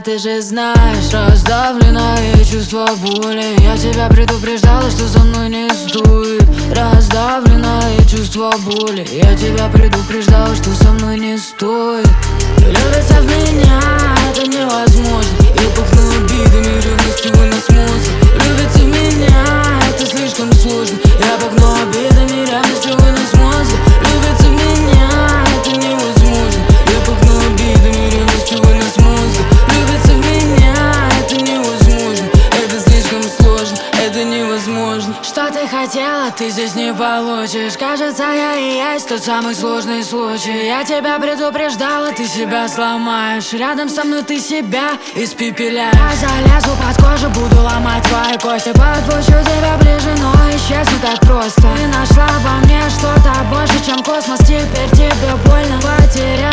ты же знаешь. Раздавленное чувство боли, я тебя предупреждала, что со мной не стоит. Раздавленное чувство боли, я тебя предупреждала, что со мной не стоит. Влюбиться в меня это невозможно, я пахну обидами, ревностью вы нас мозг. Влюбиться в меня это слишком сложно, я пахну обидами, ревностью вы нас мозг. Влюбиться в меня это невозможно, я пахну обидами, ревностью вы нас мозг. Влюбиться в меня это невозможно, это слишком сложно, это невозможно. Что ты хотела, ты здесь не получишь. Кажется, я и есть тот самый сложный случай. Я тебя предупреждала, ты себя сломаешь. Рядом со мной ты себя испепеляешь. Я залезу под кожу, буду ломать твои кости. Подпущу тебя ближе, но исчезну так просто. Ты нашла во мне что-то больше, чем космос. Теперь тебе больно потерять